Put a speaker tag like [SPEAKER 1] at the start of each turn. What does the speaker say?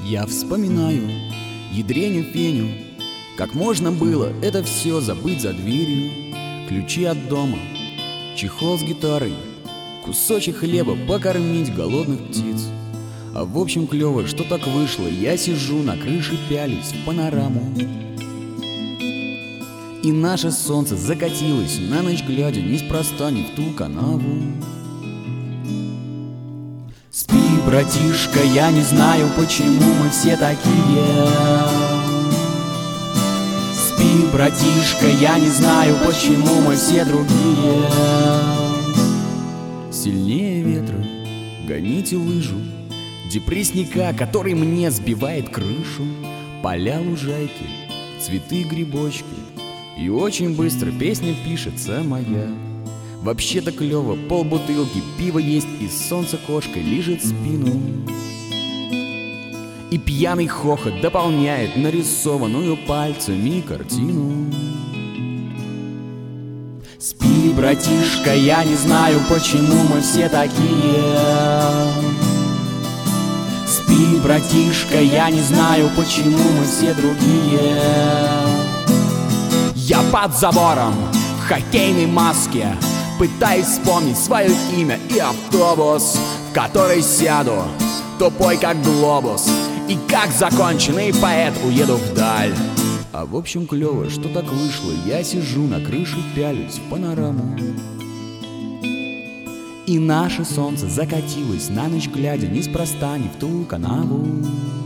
[SPEAKER 1] Я вспоминаю ядреню Феню, как можно было это все забыть за дверью. Ключи от дома, чехол с гитарой, кусочек хлеба покормить голодных птиц. А в общем клево, что так вышло. Я сижу на крыше, пялюсь в панораму, и наше солнце закатилось на ночь глядя, неспроста не в ту канаву. Спи, братишка, я не знаю, почему мы все такие. Спи, братишка, я не знаю, почему мы все другие. Сильнее ветра гоните лыжу, депрессника, который мне сбивает крышу. Поля, лужайки, цветы, грибочки, и очень быстро песня пишется моя. Вообще-то клево, полбутылки пива есть, и солнце кошкой лижет спину. И пьяный хохот дополняет нарисованную пальцами картину. Спи, братишка, я не знаю, почему мы все такие. Спи, братишка, я не знаю, почему мы все другие. Я под забором в хоккейной маске пытаюсь вспомнить свое имя и автобус, в который сяду, тупой как глобус, и как законченный поэт уеду вдаль. А в общем клево, что так вышло. Я сижу на крыше, пялюсь в панораму, и наше солнце закатилось на ночь глядя, неспроста не в ту канаву.